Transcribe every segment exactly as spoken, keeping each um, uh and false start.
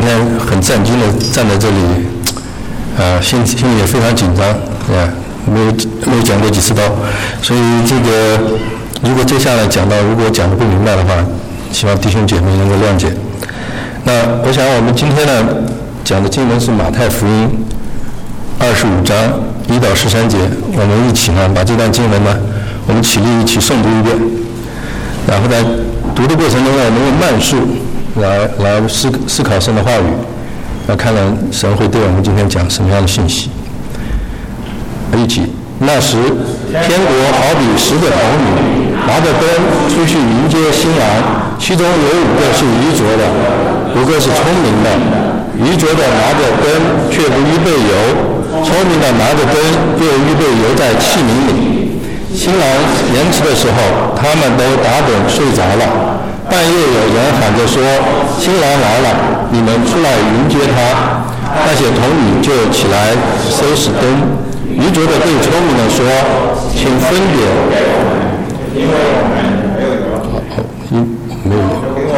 天很战兢的站在这里，啊，心心里也非常紧张，啊，没有没有讲过几次刀，所以这个如果接下来讲到，如果讲的不明白的话，希望弟兄姐妹能够谅解。那我想我们今天呢讲的经文是马太福音二十五章一到十三节，我们一起呢把这段经文呢，我们起立一起诵读一遍，然后在读的过程中呢，我们用慢速来来思思考神的话语，要看看神会对我们今天讲什么样的信息。一起，那时天国好比十个童女拿着灯出去迎接新郎，其中有五个是愚拙的，五个是聪明的。愚拙的拿着灯却不预备油，聪明的拿着灯又预备油在器皿里。新郎延迟的时候，他们都打盹睡着了。半夜有人喊着说：“新郎来了，你们出来迎接他。”那些童女就起来收拾灯。愚拙的对聪明的说：“请分给我们，因为我们没有油。”好，因没有油。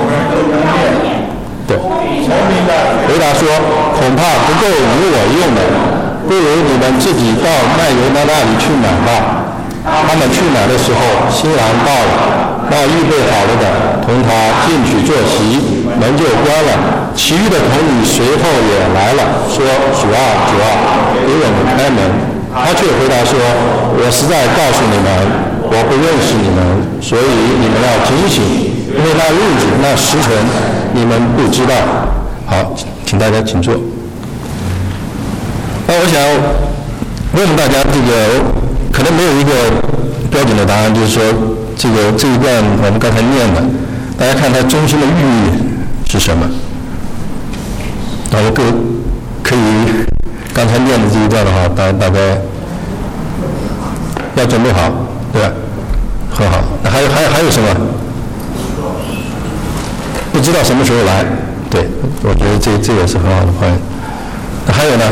对，聪明的回答说：“恐怕不够与我用的，不如你们自己到卖油的那里去买吧。”他们去买的时候，新郎到了，那预备好了的同他进去坐席，门就关了。其余的童女随后也来了，说：“主啊，主啊，给我们开门。”他却回答说：“我实在告诉你们，我不认识你们，所以你们要警醒，因为那日子、那时辰，你们不知道。”好，请大家请坐。那我想问大家，这个可能没有一个标准的答案，就是说，这个这一段我们刚才念的，大家看它中心的寓意是什么？大家各可以。刚才念的这一段的话，大大概要准备好，对吧？很好。那还有还有还有什么？不知道什么时候来，对，我觉得这这也是很好的话。那还有呢？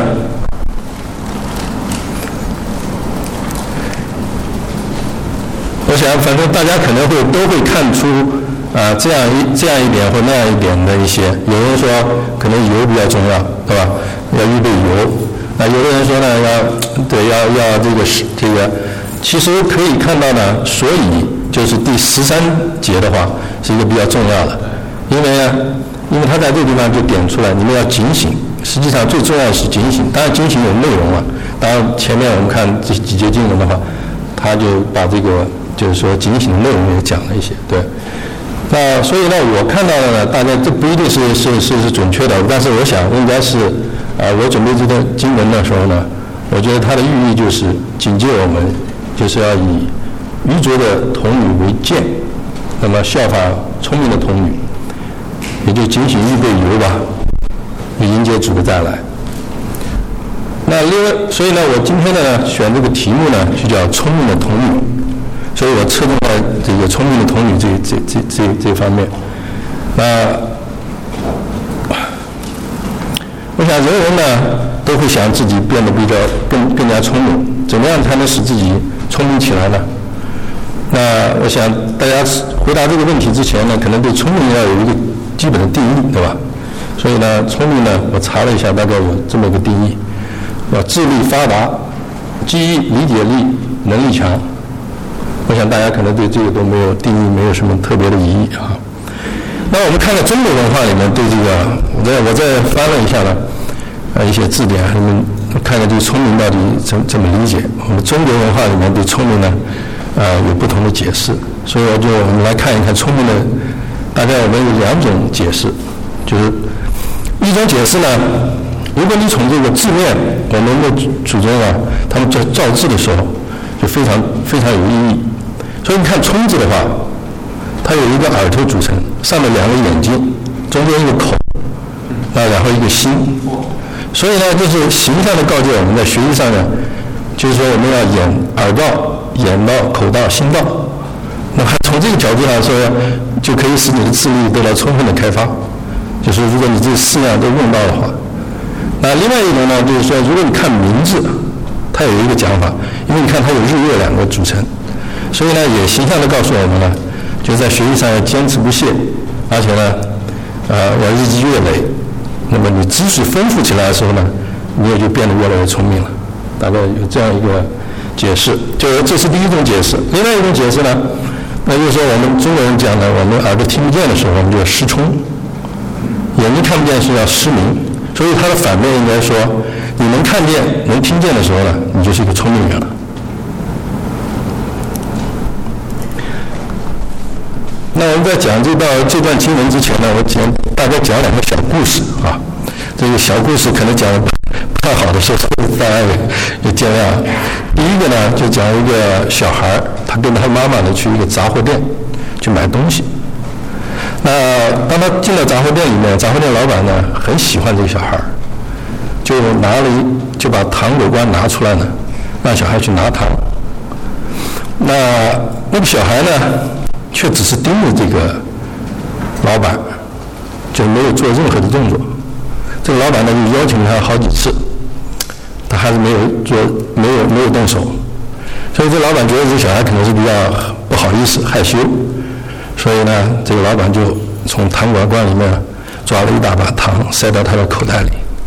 我想，反正大家可能会都会看出啊、呃，这样一这样一点或那样一点的一些。有人说可能油比较重要，对吧？要预备油。那有的人说呢，要对要要这个是这个，其实可以看到呢，所以就是第十三节的话是一个比较重要的，因为呢，因为他在这个地方就点出来，你们要警醒。实际上最重要的是警醒，当然警醒有内容了。当然前面我们看这几节经文的话，他就把这个就是说警醒的内容也讲了一些，对。那所以呢，我看到的呢，大家这不一定是是是是准确的，但是我想应该是。啊、呃，我准备这段经文的时候呢，我觉得它的寓意就是警戒我们，就是要以愚拙的童女为鉴，那么效法聪明的童女，也就警醒预备油吧，迎接主的再来。那另外，所以呢，我今天呢选这个题目呢，就叫聪明的童女，所以我侧重在这个聪明的童女这这这这这方面。那我想人人呢都会想自己变得比较更更加聪明，怎么样才能使自己聪明起来呢？那我想大家回答这个问题之前呢，可能对聪明要有一个基本的定义，对吧？所以呢，聪明呢，我查了一下，大概有这么一个定义：要智力发达，记忆理解力能力强。我想大家可能对这个都没有定义，没有什么特别的疑义啊。那我们看看中国文化里面对这个，我再我再翻了一下呢，啊一些字典，你们看看对聪明到底怎怎么理解？我们中国文化里面对聪明呢，呃有不同的解释，所以我就我们来看一看聪明的，大概我们有两种解释，就是一种解释呢，如果你从这个字面，我们的祖宗啊，他们在造字的时候就非常非常有意义，所以你看聪字的话。它有一个耳朵组成，上面两个眼睛，中间一个口，啊，然后一个心，所以呢，就是形象的告诫我们在学习上呢，就是说我们要眼耳道、眼道、口道、心道。那么从这个角度来说，就可以使你的智力得到充分的开发。就是如果你这四样都用到的话，那另外一种呢，就是说，如果你看名字，它有一个讲法，因为你看它有日月两个组成，所以呢，也形象的告诉我们呢。就在学习上要坚持不懈，而且呢，呃，要日积月累。那么么你知识丰富起来的时候呢，你也就变得越来越聪明了。大概有这样一个解释，就这是第一种解释。另外一种解释呢，那就是说我们中国人讲的，我们耳朵听不见的时候，我们就要失聪；眼睛看不见是要失明。所以它的反面应该说，你能看见、能听见的时候呢，你就是一个聪明人了。那我们在讲这道这段经文之前呢，我讲大概讲两个小故事啊。这个小故事可能讲得不太好的时候，大家也也见谅。第一个呢，就讲一个小孩，他跟他妈妈呢去一个杂货店去买东西。那当他进到杂货店里面，杂货店老板呢很喜欢这个小孩，就拿了一就把糖果罐拿出来呢，让小孩去拿糖。那那个小孩呢，却只是盯着这个老板，就没有做任何的动作。这个老板呢就邀请他好几次，他还是没有做，没有没有动手。所以这老板觉得这个小孩可能是比较不好意思、害羞，所以呢，这个老板就从糖果罐里面抓了一大把糖，塞到他的口袋里。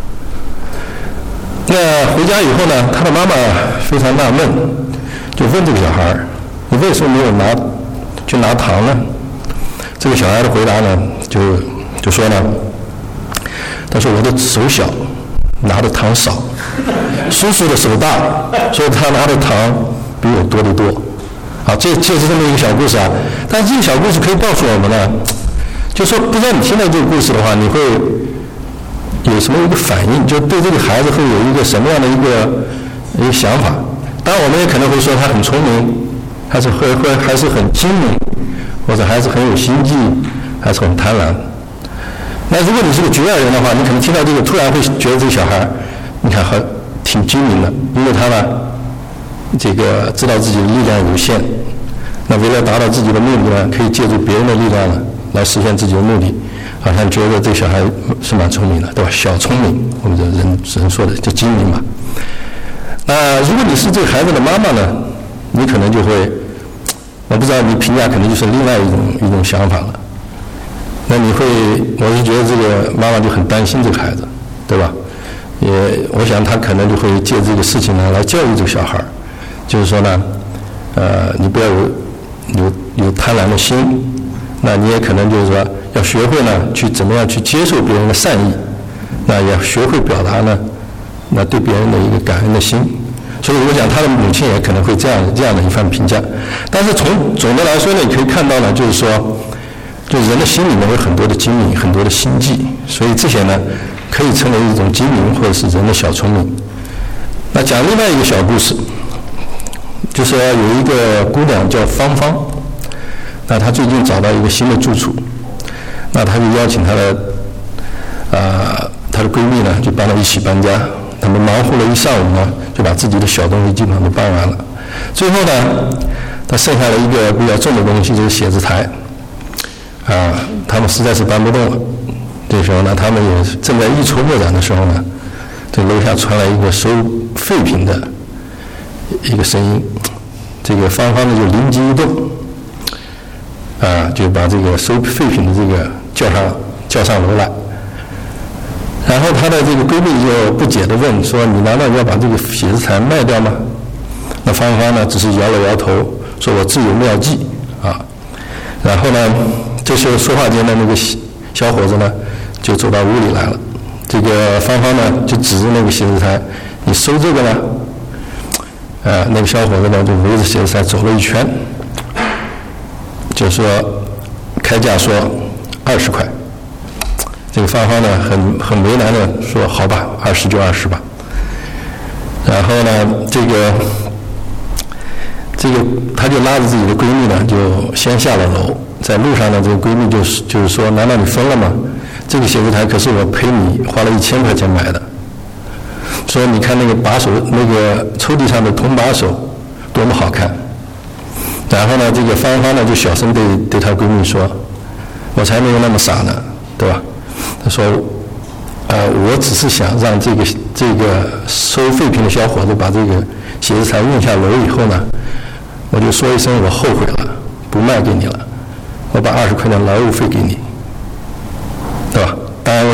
那回家以后呢，他的妈妈非常纳闷，就问这个小孩：“你为什么没有拿去拿糖呢？”这个小孩的回答呢，就就说呢，他说：“我的手小，拿的糖少；叔叔的手大，所以他拿的糖比我多得多。”啊，这就是这么一个小故事啊。但是这个小故事可以告诉我们呢，就说不知道你听到这个故事的话，你会有什么一个反应？就对这个孩子会有一个什么样的一个一个想法？当然，我们也可能会说他很聪明，还是会会还是很精明，或者还是很有心计，还是很贪婪。那如果你是个局外人的话，你可能听到这个，突然会觉得这个小孩，你看还挺精明的，因为他呢，这个知道自己的力量有限，那为了达到自己的目的呢，可以借助别人的力量呢，来实现自己的目的，好像觉得这小孩是蛮聪明的，对吧？小聪明，我们的人人说的叫精明嘛。那如果你是这个孩子的妈妈呢，你可能就会，我不知道你评价可能就是另外一种一种想法了。那你会，我是觉得这个妈妈就很担心这个孩子，对吧？也，我想她可能就会借这个事情呢来教育这个小孩，就是说呢，呃，你不要有有有贪婪的心，那你也可能就是说要学会呢去怎么样去接受别人的善意，那也要学会表达呢，那对别人的一个感恩的心。所以我想他的母亲也可能会这样这样的一番评价。但是从总的来说呢，你可以看到呢，就是说，就人的心里面有很多的精明，很多的心计，所以这些呢可以成为一种精明或者是人的小聪明。那讲另外一个小故事，就是说有一个姑娘叫芳芳，那她最近找到一个新的住处，那她就邀请她的啊、呃、她的闺蜜呢，就帮她一起搬家。他们忙活了一上午呢，就把自己的小东西基本上都搬完了。最后呢，他剩下了一个比较重的东西，就是写字台。啊，他们实在是搬不动了。这时候呢，他们也正在一筹莫展的时候呢，这楼下传来一个收废品的一个声音。这个芳芳呢就灵机一动，啊，就把这个收废品的这个叫上叫上楼来。然后她的这个闺蜜就不解地问说：“你难道要把这个写字台卖掉吗？”那芳芳呢只是摇了摇头，说：“我自有妙计啊。”然后呢，这时候说话间的那个小伙子呢就走到屋里来了。这个芳芳呢就指着那个写字台：“你收这个吗？”呃，那个小伙子呢就围着写字台走了一圈，就说开价说二十块。这个芳芳呢很很为难的说：“好吧，二十就二十吧。”然后呢，这个这个她就拉着自己的闺蜜呢，就先下了楼。在路上呢，这个闺蜜就是就是说：“难道你疯了吗？这个写字台可是我陪你花了一千块钱买的。说你看那个把手，那个抽屉上的铜把手多么好看。”然后呢，这个芳芳呢就小声对对她闺蜜说：“我才没有那么傻呢，对吧？”他说：“呃，我只是想让这个这个收废品的小伙子把这个写字台运下楼以后呢，我就说一声我后悔了，不卖给你了，我把二十块钱劳务费给你，对吧？当然我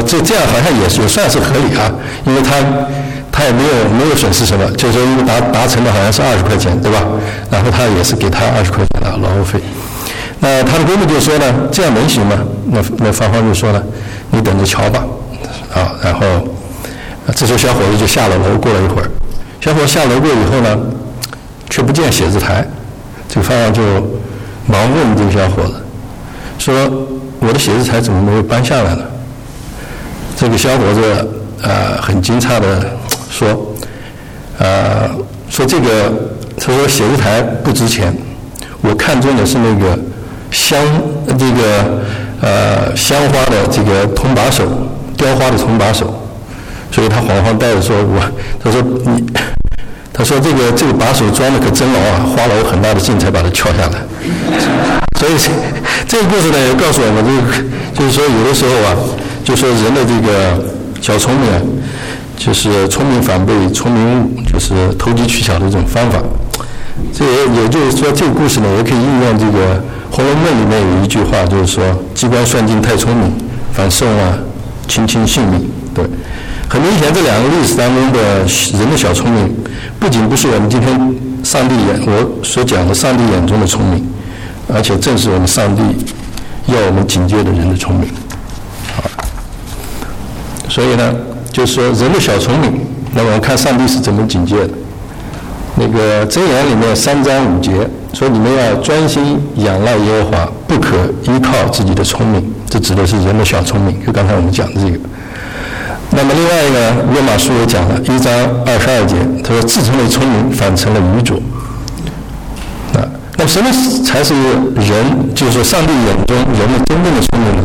这这样好像也也算是合理啊，因为他他也没有没有损失什么，就是说因为达达成的好像是二十块钱，对吧？然后他也是给他二十块钱的劳务费。那他的闺蜜就说呢，这样能行吗？那那芳芳就说呢，你等着瞧吧，啊，然后这时候小伙子就下了楼，过了一会儿，小伙子下楼过以后呢，却不见写字台，这个芳芳就忙问这个小伙子，说我的写字台怎么没有搬下来呢？这个小伙子呃很惊诧的说，呃说这个他说写字台不值钱，我看中的是那个香这个呃香花的这个铜把手，雕花的铜把手，所以他恍恍带着说我他说你他说这个这个把手装的可真牢啊，花了我很大的劲才把它撬下来。所以这个故事呢也告诉我们，这个就是说有的时候啊，就说人的这个小聪明啊，就是聪明反被聪明误，就是投机取巧的一种方法。这也也就是说，这个故事呢也可以应用这个《红楼梦》里面有一句话，就是说机关算尽太聪明，反受啊卿卿性命。对，很明显这两个例子当中的人的小聪明，不仅不是我们今天上帝眼我所讲的上帝眼中的聪明，而且正是我们上帝要我们警戒的人的聪明。好，所以呢，就是说人的小聪明，那我们看上帝是怎么警戒的。那个箴言里面三章五节说，你们要专心仰赖耶和华，不可依靠自己的聪明，这指的是人的小聪明，就刚才我们讲的这个。那么另外一个罗马书也讲了一章二十二节，他说自称为聪明，反成了愚拙。啊，那么什么才是人，就是说上帝眼中人的真正的聪明呢？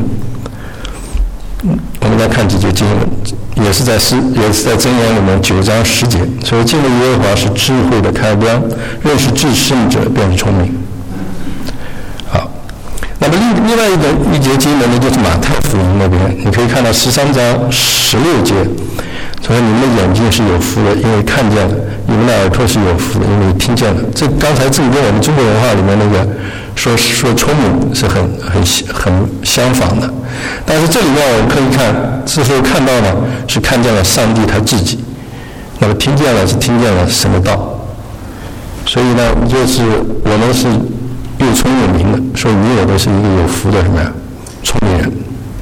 我们来看几节经文，也是在诗，也是在箴言里面九章十节，所以敬畏耶和华是智慧的开端，认识至圣者便是聪明。好，那么另另外一个一节经文呢，就是马太福音那边，你可以看到十三章十六节，说你们的眼睛是有福的，因为看见了；你们的耳朵是有福的，因为听见了。这刚才正跟我们中国文化里面那个说说聪明是很很很相仿的。但是这里面我们可以看，这时候看到呢是看见了上帝他自己，那么听见了是听见了神的道。所以呢，就是我们是又聪又明的，说你我都是一个有福的什么呀，聪明人。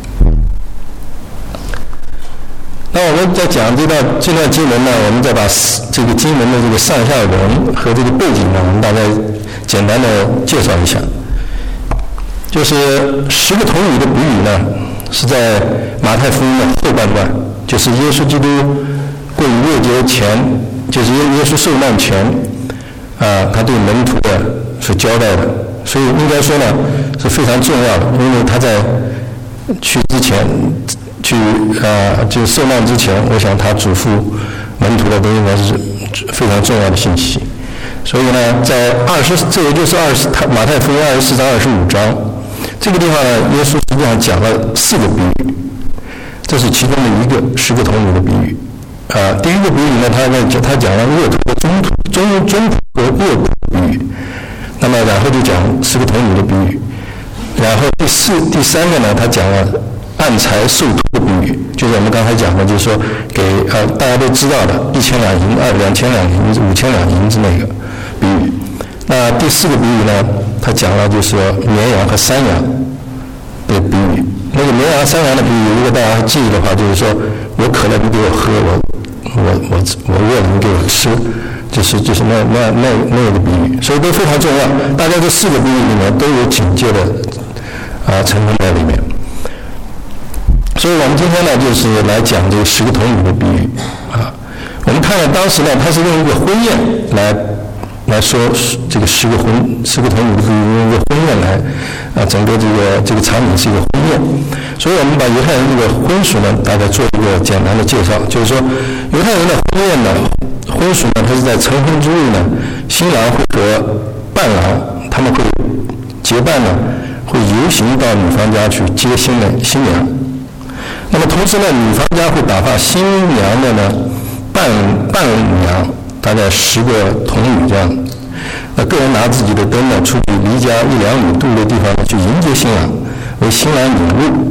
那我们在讲这段这段经文呢，我们再把这个经文的这个上下文和这个背景呢，我们大概简单的介绍一下。就是十个童女的比喻呢，是在马太福音的后半段，就是耶稣基督过逾越节前，就是耶耶稣受难前，啊，他对门徒的所交代的，所以应该说呢是非常重要的，因为他在去之前。去啊，就受难之前，我想他嘱咐门徒的都应该是非常重要的信息。所以呢，在二十，这也就是二十，马太福音二十四章、二十五章这个地方呢，耶稣实际上讲了四个比喻，这是其中的一个十个童女的比喻。啊，第一个比喻呢，他在他讲了恶徒的中途、中中途和恶徒的比喻。那么然后就讲十个童女的比喻，然后第四、第三个呢，他讲了按财受托的比喻，就是我们刚才讲的，就是说给呃大家都知道的一千两银、二两千两银子、五千两银子那个比喻。那第四个比喻呢，他讲了就是说绵羊和山羊的比喻。那个绵羊、山羊的比喻，如果大家记忆的话，就是说我渴了你给我喝，我我我我饿了你给我吃，就是就是那那那那个比喻，所以都非常重要。大家这四个比喻里面都有警戒的啊成分在里面。所以我们今天呢，就是来讲这个十个童女的比喻啊。我们看了当时呢，他是用一个婚宴来来说这个十个婚十个童女的比喻，用一个婚宴来啊，整个这个这个场景是一个婚宴。所以我们把犹太人这个婚俗呢，大概做一个简单的介绍，就是说犹太人的婚宴呢，婚俗呢，它是在成婚之日呢，新郎会和伴郎他们会结伴呢，会游行到女方家去接新人新娘。那么同时呢，女方家会打发新娘的呢伴伴娘，大概十个童女这样。那个人拿自己的灯呢，出去离家一两里路的地方去迎接新郎，为新郎引路。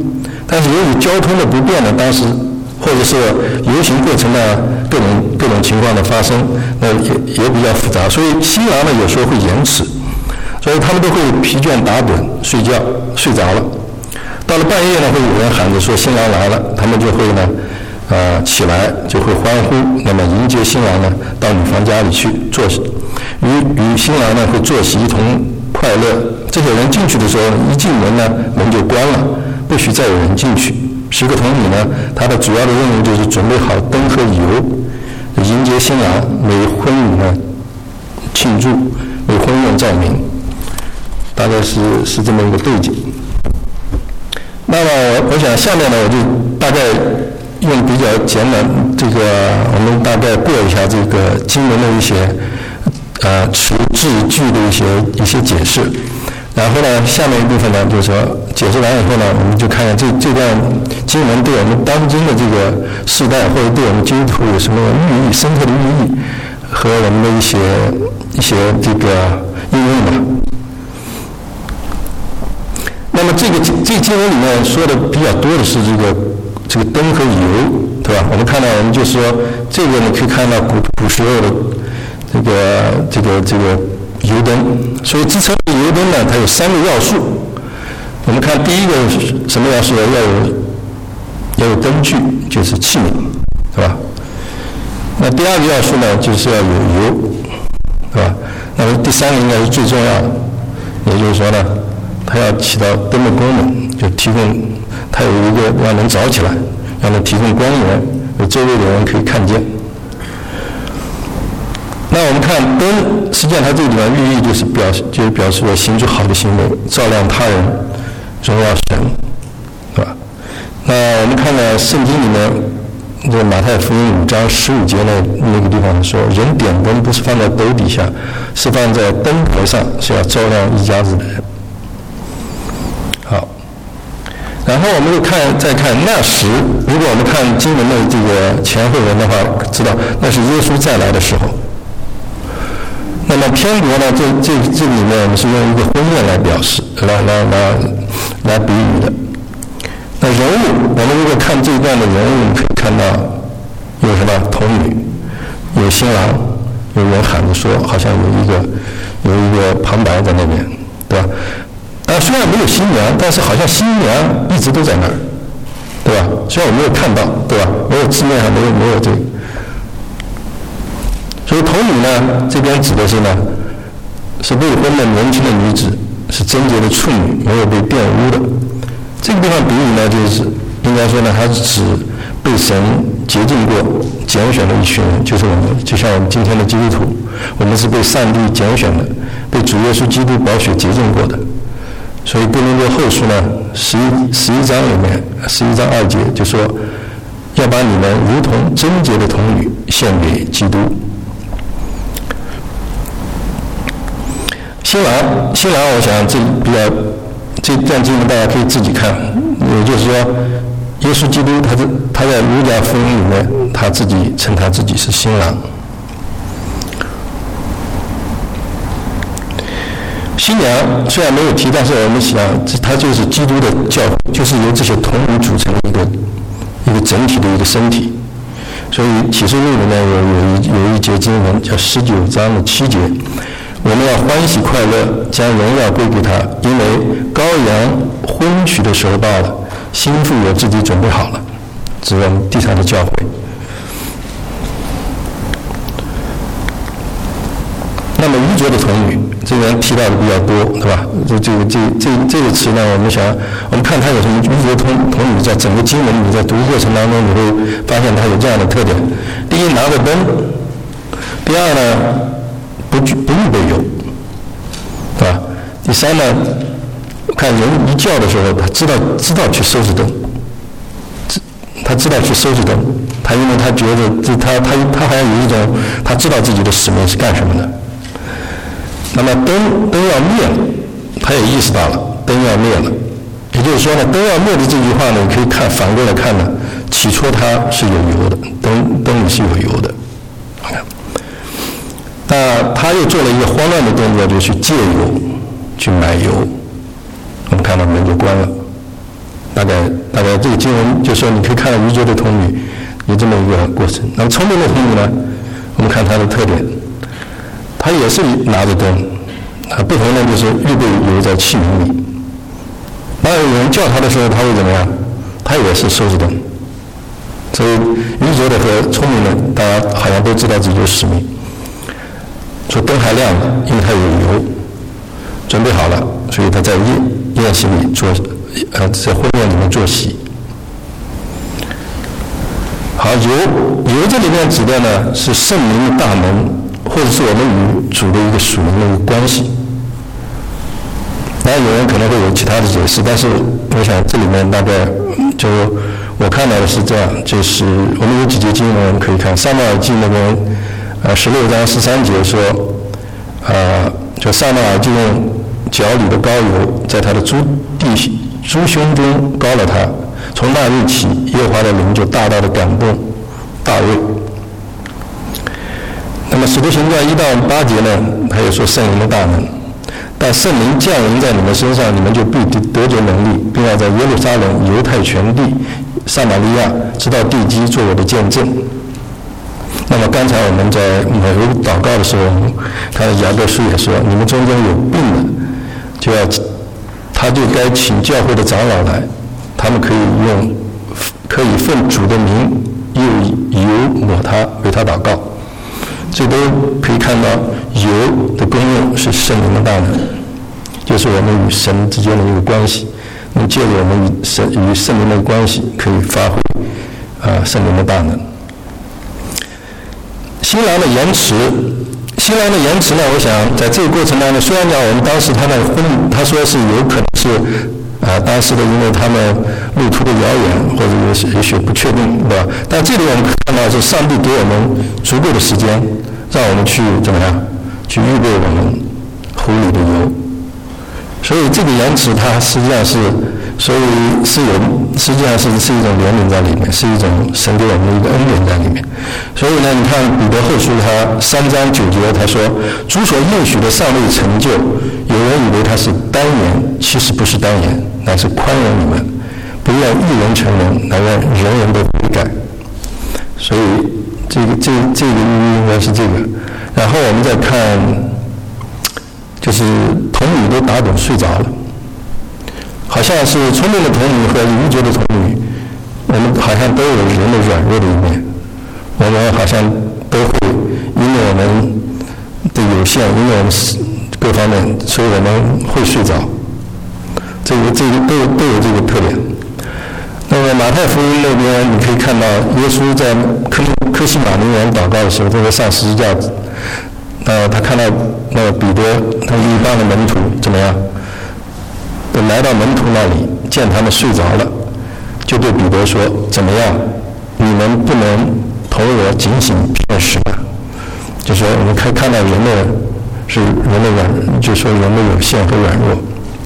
但是由于交通的不便呢，当时或者是游行过程呢各种各种情况的发生，那也也比较复杂，所以新郎呢有时候会延迟，所以他们都会疲倦打盹睡觉，睡着了。到了半夜呢，会有人喊着说新郎来了，他们就会呢呃起来，就会欢呼，那么迎接新郎呢到女方家里去坐席，与与新郎呢会坐席一同快乐。这些人进去的时候，一进门呢门就关了，不许再有人进去。十个童女呢，他的主要的任务就是准备好灯和油，迎接新郎，为婚礼呢庆祝，为婚宴照明，大概是是这么一个背景。那么我我想下面呢，我就大概用比较简短，这个我们大概过一下这个经文的一些呃词字句的一些一些解释。然后呢，下面一部分呢，就是说解释完以后呢，我们就看看这这段经文对我们当今的这个世代，或者对我们基督徒有什么寓意、深刻的寓意和我们的一些一些这个应用吧。那么这个这经文里面说的比较多的是这个这个灯和油，对吧？我们看到我们就是说这个呢，可以看到古古时候的这个这个这个。油灯，所以支撑油灯呢，它有三个要素。我们看第一个什么要素？要有要有灯具，就是器皿，对吧？那第二个要素呢，就是要有油，对吧？那么第三个应该是最重要的，也就是说呢，它要起到灯的功能，就提供它有一个要能着起来，要能提供光源，有周围的人可以看见。那我们看灯，实际上它这个地方寓意就是表示，就是表示我行出好的行为，照亮他人，荣耀神，对吧？那我们看看圣经里面，这个马太福音五章十五节那那个地方说，人点灯不是放在斗底下，是放在灯台上，是要照亮一家子的人。好，然后我们又看再看那时，如果我们看经文的这个前后文的话，知道那是耶稣再来的时候。那么天国呢？这这这里面我们是用一个婚宴来表示，来来来来比喻的。那人物，我们如果看这一段的人物，我们可以看到有什么童女，有新郎，有人喊着说，好像有一个有一个旁白在那边，对吧？啊，虽然没有新娘，但是好像新娘一直都在那儿，对吧？虽然我没有看到，对吧？没有字面上没有没有这个。所以童女呢，这边指的是呢，是未婚的年轻的女子，是贞洁的处女，没有被玷污的。这个地方比喻呢，就是应该说呢，它是指被神洁净过、拣选的一群人，就是我们，就像我们今天的基督徒，我们是被上帝拣选的，被主耶稣基督宝血洁净过的。所以哥林多后书呢，十一十一章里面，十一章二节就说，要把你们如同贞洁的童女献给基督。新郎，新郎，我想这比较这段经文大家可以自己看，也就是说，耶稣基督他是他在路加福音里面他自己称他自己是新郎。新娘虽然没有提，但是我们想，它就是基督的教会，就是由这些童女组成的一个一个整体的一个身体。所以启示录里面有有一有一节经文叫十九章的七节。我们要欢喜快乐，将荣耀归给他，因为羔羊婚娶的时候到了，新妇也自己准备好了，指我们地上的教会。那么愚拙的童女，这边提到的比较多，对吧？这这个这这这个词呢，我们想，我们看它有什么愚拙童童女，在整个经文你在读过程当中，你会发现它有这样的特点：第一，拿着灯；第二呢，不不预备油，对吧？第三呢，看人一叫的时候，他知道知道去收拾灯，他知道去收拾灯，他因为他觉得这他他他好像有一种他知道自己的使命是干什么的。那么灯灯要灭了，他也意识到了灯要灭了，也就是说呢，灯要灭的这句话呢，你可以看反过来看呢，起初它是有油的，灯灯里是有油的。那他又做了一个慌乱的动作，就去借油，去买油。我们看到门就关了， 大概大概这个经文就说你可以看到愚拙的童女有这么一个过程。那么聪明的童女呢，我们看她的特点，她也是拿着灯，啊，不同的就是预备油在器皿里。当有人叫她的时候，她会怎么样？她也是收着灯。所以愚拙的和聪明的，大家好像都知道自己的使命。说灯还亮了，因为它有油，准备好了，所以他在宴宴席里做，呃，在婚宴里面做席。好，油油这里面指的呢是圣灵的大能，或者是我们与主的一个属灵的一个关系。当然有人可能会有其他的解释，但是我想这里面大概就我看到的是这样，就是我们有几节经文我们可以看，撒母耳记那边呃十六章十三节说，呃，就撒母耳就用脚里的膏油在他的猪弟猪胸中膏了他，从那日起耶和华的灵就大大的感动大卫。那么使徒行传一到八节呢，他也说圣灵的大能，但圣灵降临在你们身上，你们就必得着能力，并要在耶路撒冷、犹太全地、撒玛利亚直到地极做我的见证。那么刚才我们在某一祷告的时候，看雅各书也说，你们中间有病的，就要他就该请教会的长老来，他们可以用可以奉主的名用油抹他，为他祷告。这都可以看到油的功用是圣灵的大能，就是我们与神之间的一个关系。那么借着我们与神与圣灵的关系，可以发挥啊圣灵的大能。新郎的言辞，新郎的言辞呢，我想在这个过程当中，虽然讲我们当时他的婚，他说是有可能是啊当时的，因为他们路途的遥远，或者也许也许不确定，对吧？但这里我们看到是上帝给我们足够的时间，让我们去怎么样，去预备我们壶里的油。所以这个言辞它实际上是，所以是有，实际上是是一种怜悯在里面，是一种神给我们的一个恩典在里面。所以呢，你看彼得后书他三章九节他说，主所应许的尚未成就，有人以为他是单言，其实不是单言，乃是宽容你们，不要一人成人，乃让人人都悔改。所以这个这这个意义应该是这个。然后我们再看，就是童女都打盹睡着了，好像是聪明的童女和愚拙的童女，我们好像都有人的软弱的一面，我们好像都会因为我们的有限，因为我们各方面，所以我们会睡着。这个这个都有都有这个特点。那么马太福音那边你可以看到，耶稣在科科西玛陵园祷告的时候，他在上十字架。呃，他看到那个彼得，他一帮的门徒怎么样？都来到门徒那里，见他们睡着了，就对彼得说：“怎么样？你们不能同我警醒片时吗？”就说我们可以看到人的是人的软，就说人的有限和软弱。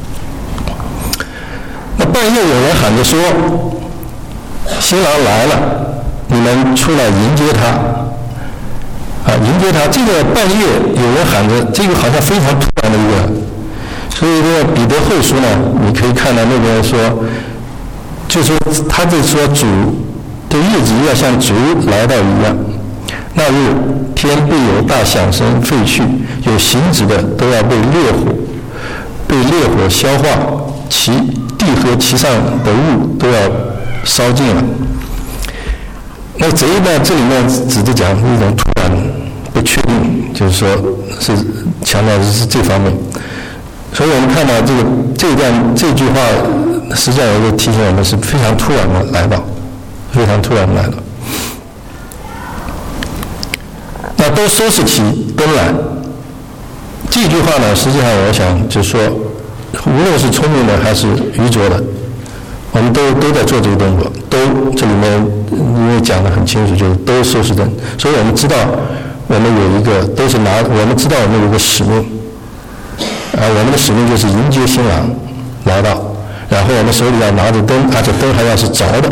那半夜有人喊着说：“新郎来了，你们出来迎接他。”啊，迎接他，这个半夜有人喊着，这个好像非常突然的一个，所以这个彼得后书呢，你可以看到那边说，就说他就说主的日子要像主来到一样，那日天必有大响声废去，有形质的都要被烈火被烈火消化，其地和其上的物都要烧尽了。那这一段这里面指的讲是一种突然不确定，就是说是强调的是这方面。所以我们看到这个这一段这句话，实际上有一个提醒我们是非常突然的来到，非常突然的来到。那都收拾起灯来，这句话呢，实际上我想就是说，无论是聪明的还是愚拙的，我们都都在做这个动作，都这里面因为讲得很清楚，就是都收拾灯，所以我们知道我们有一个都是拿，我们知道我们有一个使命，啊，我们的使命就是迎接新郎来到，然后我们手里要拿着灯，而且灯还要是着的，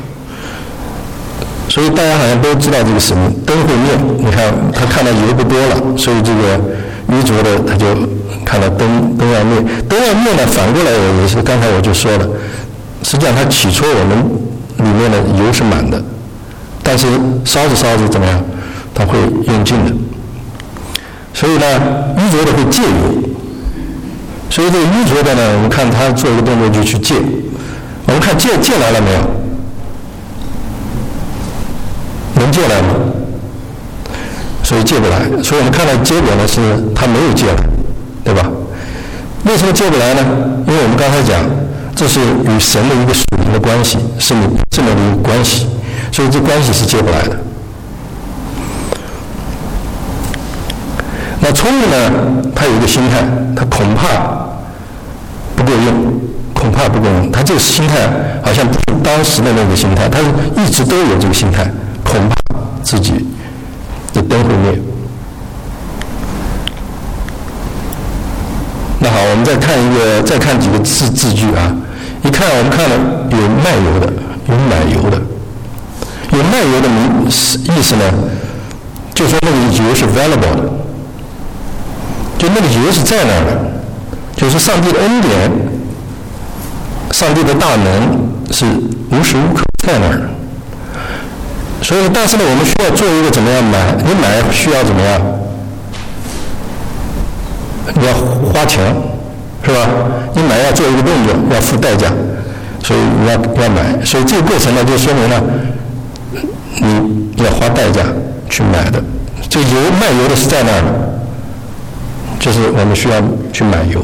所以大家好像都知道这个使命，灯会灭，你看他看到油不多了，所以这个愚拙的他就看到灯灯要灭，灯要灭呢，反过来也是刚才我就说了。 实际上它起初我们里面的油是满的，但是烧着烧着怎么样，它会用尽的。所以呢，愚拙的会借油。所以这个愚拙的呢，我们看他做一个动作就去借。我们看借借来了没有？能借来吗？所以借不来。所以我们看到结果呢是他没有借来，对吧？为什么借不来呢？因为我们刚才讲，这是与神的一个属灵的关系，是你这么的一个关系，所以这关系是借不来的。那聪明呢，他有一个心态，他恐怕不够用，恐怕不够用。他这个心态好像不是当时的那个心态，他是一直都有这个心态，恐怕自己的灯会灭。那好，我们再看一个，再看几个字字句啊。一看，我们看了有卖油的，有买油的。有卖油的意思呢，就说那个油是 valuable 的，就那个油是在那儿的，就是上帝的恩典，上帝的大能是无时无刻在那儿的。所以，但是呢，我们需要做一个怎么样买？你买需要怎么样？你要花钱，是吧？你买要做一个动作，要付代价，所以你要要买。所以这个过程呢，就说明了你要花代价去买的。这油卖油的是在那儿的，就是我们需要去买油。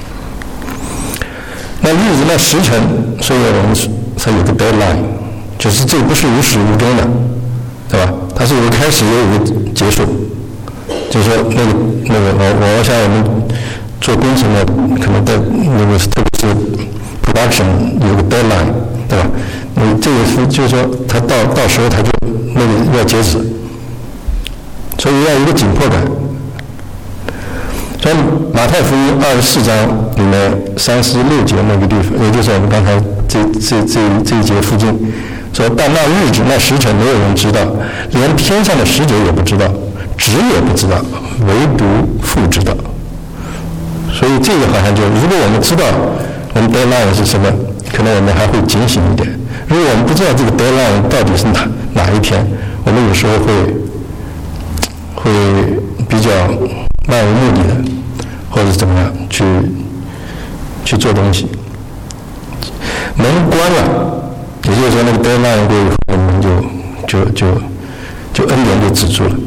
那日子呢时辰，所以我们才有个 deadline， 就是这个不是无始无终的，对吧？它是有个开始，也有一个结束。就是说，那个那个，我我想我们做工程的，可能在那个特别是 production 有个 deadline， 对吧？你这个是就是说，它到到时候它就那个要截止，所以要有一个紧迫感。所以马太福音二十四章里面三十六节那个地方，也就是我们刚才这这这这一节附近说，但那日子那时辰没有人知道，连天上的使者也不知道。子也不知道，唯独父知道。所以这个好像就，如果我们知道我们 deadline 是什么，可能我们还会警醒一点。如果我们不知道这个 deadline 到底是哪哪一天，我们有时候会会比较漫无目的的，或者怎么样去去做东西。门关了，也就是说那个 deadline 过以后，我们就就就就恩典就止住了。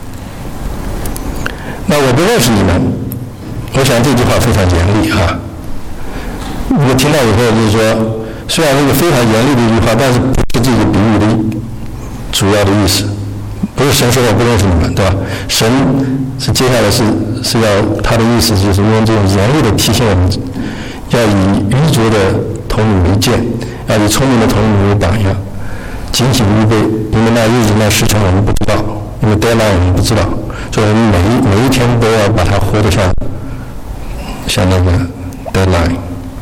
那我不认识你们，我想这句话非常严厉哈。我听到以后就是说，虽然这个非常严厉的一句话，但是不是这个比喻的主要的意思，不是神说我不认识你们，对吧？神是接下来是是要他的意思就是用这种严厉的提醒我们，要以愚拙的童女为鉴，要以聪明的童女为榜样，警醒预备，因为那日子那时辰我们不知道，因为 deadline 我们不知道。所以我们每一每一天都要把它活得像像那个 deadline。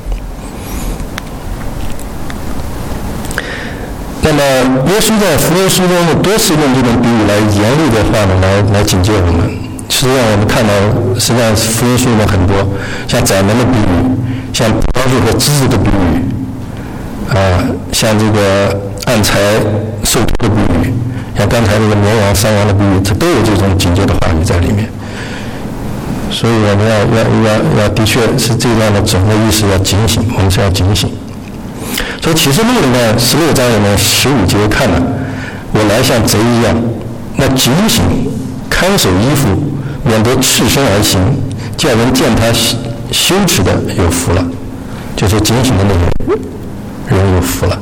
那么耶稣在福音书中多次用这种比喻来严厉的话呢，来来警戒我们。实际上我们看到，实际上福音书里面很多，像宰门的比喻，像葡萄树和枝子的比喻，啊、呃，像这个按柴受托的比喻。像刚才那个绵羊、山羊的比喻，它都有这种警戒的话语在里面。所以我们要要要要，的确是这样的整个意识要警醒，我们是要警醒。所以启示录里面十六章里面十五节看了，我来像贼一样，那警醒看守衣服，免得赤身而行，叫人见他羞耻的有福了。就是警醒的那个人有福了。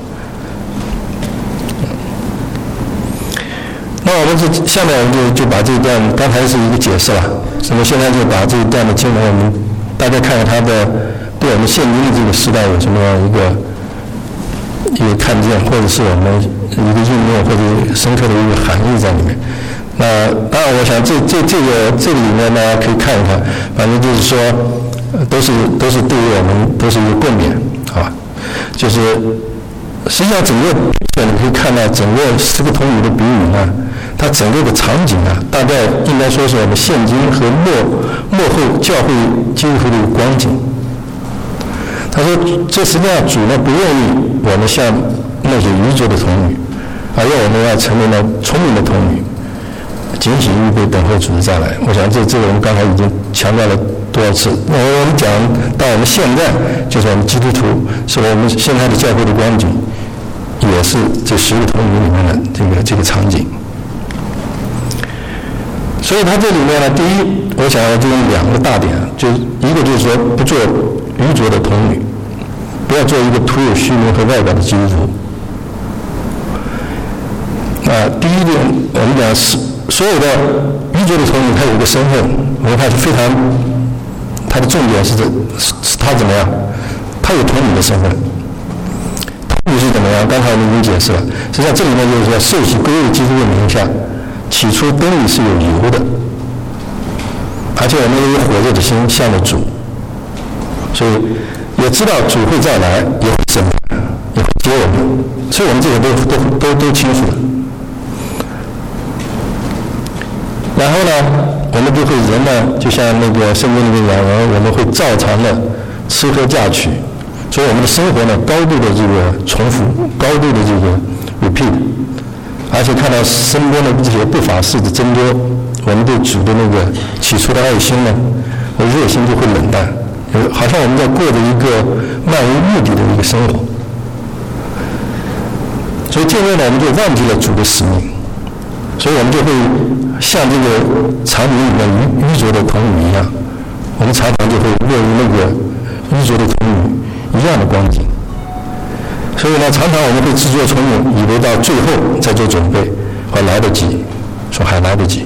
那我们这下面我们就就把这一段，刚才是一个解释了，那么现在就把这一段的经文，我们大家看看它的对我们现今的这个时代有什么样一个一个看见，或者是我们一个应用或者深刻的一个含义在里面。那当然，我想这这这个这个里面大家可以看一看，反正就是说，都是都是对于我们都是一个共勉，好吧？就是实际上整个你可以看到整个十个童女的比喻呢。它整个的场景啊，大概应该说是我们现今和末末后教会基督徒的一个光景。 他说，这实际上主呢不愿意我们像那些愚拙的童女，而要我们要成为了聪明的童女，警醒预备等候主的再来。我想这这个我们刚才已经强调了多少次。那我们讲到我们现在，就是我们基督徒，是我们现在的教会的光景，也是这十个童女里面的这个这个场景。所以他这里面呢，第一，我想要就用两个大点，就一个就是说不做愚拙的童女，不要做一个徒有虚名和外表的基督徒。啊，第一点，我们讲是所有的愚拙的童女，她有一个身份，我们看是非常，她的重点是这，是是她怎么样？她有童女的身份。童女是怎么样？刚才我们已经解释了。实际上这里面就是说，受洗归入基督的名下，起初灯里是有油的，而且我们有一个火热的心向着主，所以也知道主会再来，也会审判，也会接我们，所以我们这个都都都都清楚了。然后呢，我们就会人呢，就像那个圣经里面讲，我们会照常的吃喝嫁娶，所以我们的生活呢，高度的这个重复，高度的这个 repeat， 而且看到身边的这些不法事的增多，我们对主的那个起初的爱心呢，和热心就会冷淡，好像我们在过着一个漫无目的的一个生活，所以渐渐的我们就忘记了主的使命，所以我们就会像这个场景里面愚愚拙的童女一样，我们常常就会落入那个愚拙的童女一样的光景。所以呢，常常我们会自作聪明，以为到最后再做准备，还来得及，说还来得及。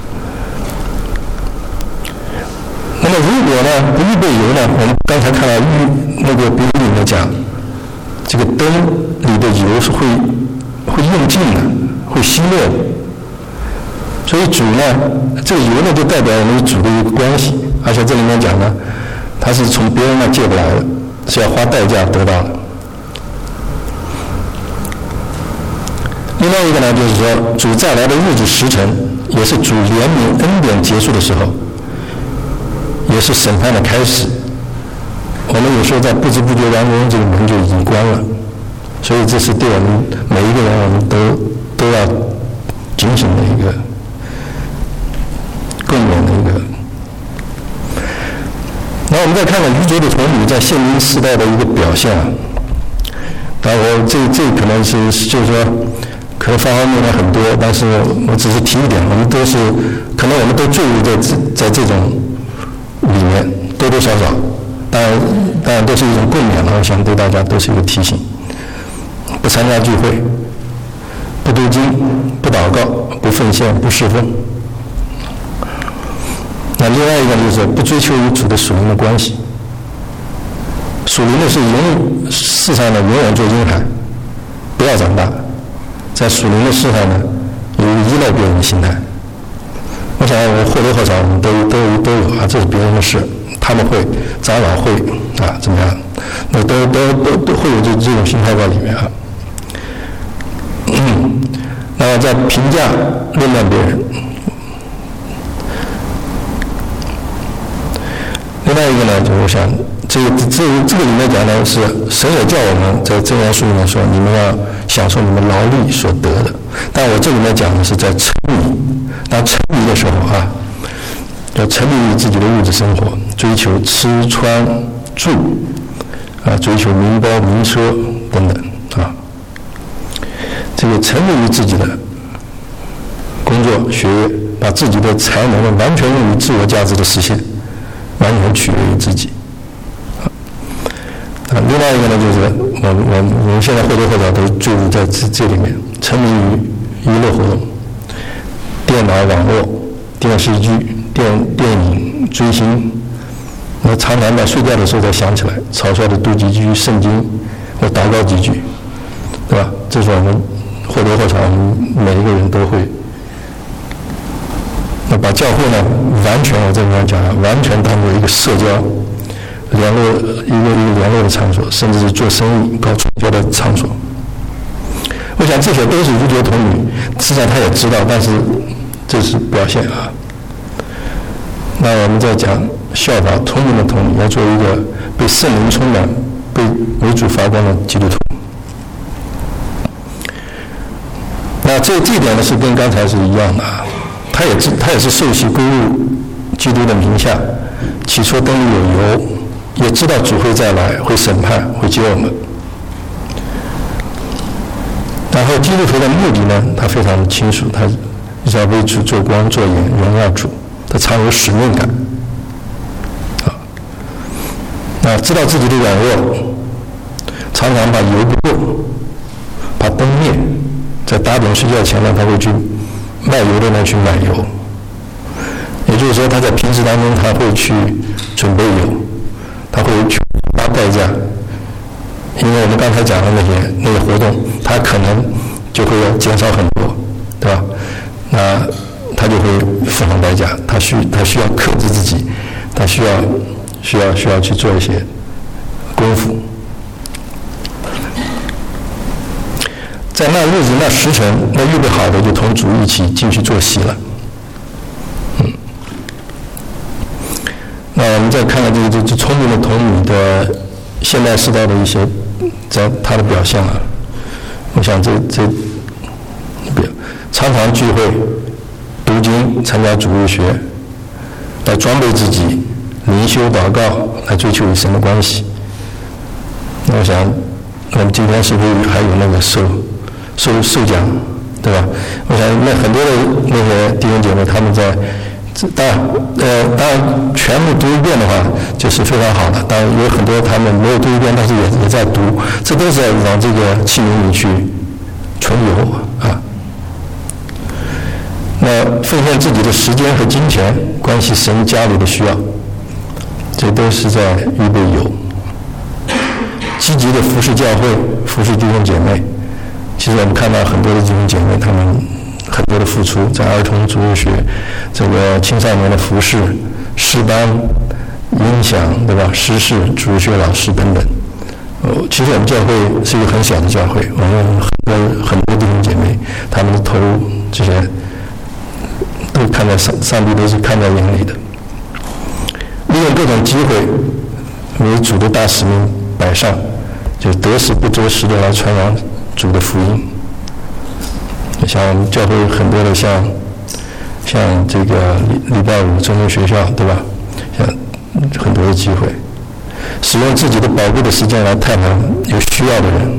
那么如果呢不预备油呢，我们刚才看到预那个比喻里面讲，这个灯里的油是会会用尽的，会熄灭的。所以主呢，这个油呢就代表我们与主的一个关系，而且这里面讲呢，它是从别人那借不来的，是要花代价得到的。另外一个呢，就是说主再来的日子时辰，也是主怜悯恩典结束的时候，也是审判的开始。我们有时候在不知不觉当中，这个门就已经关了，所以这是对我们每一个人，我们都都要警醒的一个共勉的一个。然后我们再看看愚拙的童女在现今时代的一个表现啊。当然我这这可能是就是说，可能方方面面很多，但是我只是提一点，我们都是可能我们都坠入在这在这种里面多多少少，当然当然都是一种共勉了，我想对大家都是一个提醒。不参加聚会，不读经，不祷告，不奉献，不侍奉。那另外一个就是不追求与主的属灵的关系。属灵的是永远世上呢永远做婴孩，不要长大。在属灵的世上呢，有一个依赖别人的心态。我想我或多或少我们都都都有啊，这是别人的事，他们会长老会啊怎么样？那都都都都会有这这种心态在里面啊。嗯，那么在评价论断别人。另外一个呢，就是我想，这个这个这个里面讲的是神也叫我们在箴言书里面说，你们要享受你们劳力所得的。但我这里面讲的是在沉迷，那沉迷的时候啊，要沉迷于自己的物质生活，追求吃穿住，啊，追求名包名车等等啊，这个沉迷于自己的工作学业，把自己的才能完全用于自我价值的实现。完全取决于自己。啊，另外一个呢，就是我我我们现在或多或少都坠入在这这里面，沉迷于娱乐活动、电脑、网络、电视剧、电电影、追星。我常常在睡觉的时候才想起来，草率的读几句圣经，或祷告几句，对吧？这是我们或多或少我们每一个人都会。那把教会呢，完全我这里面讲，完全当做一个社交联络一个一个联络的场所，甚至是做生意、搞传销的场所。我想这些都是愚拙童女，实际上他也知道，但是这是表现啊。那我们在讲效法聪明的童女，要做一个被圣灵充满、 被为主发光的基督徒。那这这一点呢是跟刚才是一样的啊，他也是他也是受洗归入基督的名下，起初灯里有油，也知道主会再来，会审判，会接我们。然后基督徒的目的呢，他非常的清楚，他是要为主做光做盐，荣耀主，他常有使命感。啊，那知道自己的软弱，常常把油不够，把灯灭，在打点睡觉前呢，他会去卖油的呢去买油。也就是说，他在平时当中他会去准备油，他会去花代价。因为我们刚才讲的那些那个活动，他可能就会要减少很多，对吧？那他就会付上代价，他需他需要克制自己，他需要需要需要去做一些功夫。在那日子那时辰，那预备好的就同主一起进去做洗了。嗯，那我们再看看这个这这聪明的童女的现代时代的一些。在他的表现啊，我想这这常常聚会、读经、参加主日学，来装备自己，灵修祷告，来追求与神的关系。那我想，我们今天是不是还有那个受受受奖，对吧？我想那很多的那些弟兄姐妹，他们在。当然，呃，当然，全部读一遍的话就是非常好的。当然，有很多他们没有读一遍，但是也也在读，这都是在往这个器皿里去存留啊。那奉献自己的时间和金钱，关系神家里的需要，这都是在预备油。积极的服侍教会，服侍弟兄姐妹。其实我们看到很多的弟兄姐妹，他们。很多的付出，在儿童主日学、这个青少年的服侍、诗班、音响，对吧？诗事、主日学老师等等。呃，其实我们教会是一个很小的教会，我们很多很多弟兄姐妹，他们的投入这些都看在上上帝都是看在眼里的。利用各种机会为主的大使命摆上，就得时不择时的来传扬主的福音。像我们教会很多的像，像这个礼礼拜五中文学校，对吧？像很多的机会，使用自己的宝贵的时间来探访有需要的人。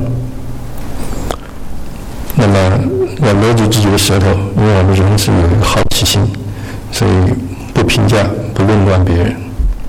那么要勒住自己的舌头，因为我们人是有一个好奇心，所以不评价、不论断别人。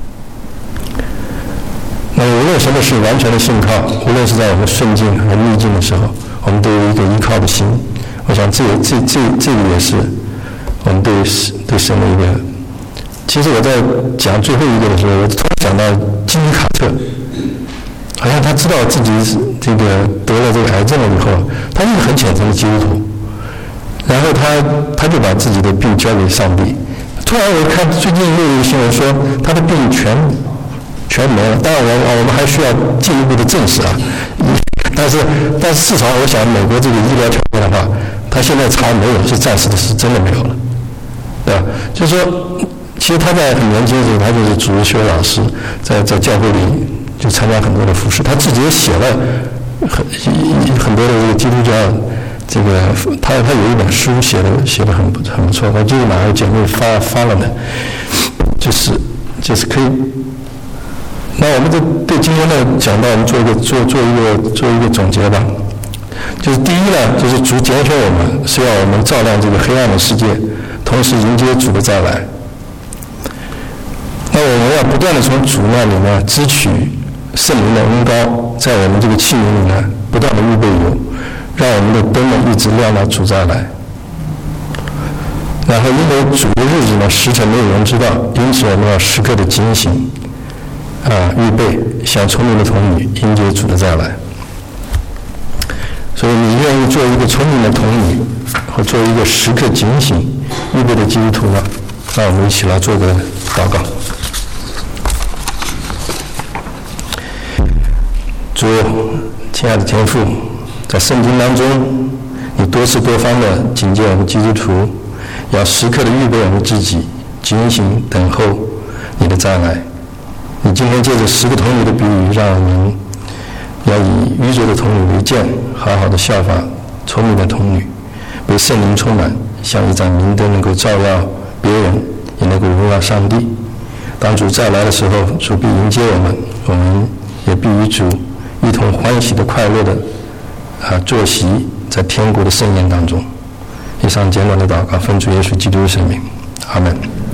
那无论什么是完全的信靠，无论是在我们顺境和逆境的时候，我们都有一个依靠的心。我想这这这这个也是我们对对神的一个。其实我在讲最后一个的时候，我突然想到基尼卡特，好像他知道自己这个得了这个癌症了以后，他是很虔诚的基督徒，然后他他就把自己的病交给上帝。突然我看最近又有一个新闻说他的病全全没了，当然我我们还需要进一步的证实啊。但是，但是至少我想，美国这个医疗条件的话，他现在查没有，是暂时的，是真的没有了，对吧？就是说，其实他在很年轻的时候，他就是主日学老师，在在教会里就参加很多的服饰，他自己也写了很很多的这个基督教这个，他他有一本书写的写的很很不错，我就是哪个姐妹发发了的，就是就是可以。那我们就对今天的讲道，我们做一个做做一个做一个总结吧。就是第一呢，就是主拣选我们，是要我们照亮这个黑暗的世界，同时迎接主的再来。那我们要不断的从主那里呢，支取圣灵的恩膏，在我们这个器皿里呢，不断的预备油，让我们的灯呢一直亮到主再来。然后因为主的日子呢，时辰没有人知道，因此我们要时刻的警醒。啊，预备像聪明的童女迎接主的再来。所以你愿意做一个聪明的童女，或做一个时刻警醒、预备的基督徒吗？让我们一起来做个祷告。主，亲爱的天父，在圣经当中，你多次多方的警戒我们基督徒，要时刻的预备我们自己，警醒等候你的再来。你今天借着十个童女的比喻，让我们要以愚拙的童女为鉴，好好的效法聪明的童女，被圣灵充满，像一盏明灯，能够照耀别人，也能够荣耀上帝。当主再来的时候，主必迎接我们，我们也必与主一同欢喜的、快乐的啊坐席在天国的盛宴当中。以上简短的祷告，奉主耶稣基督的圣名，阿门。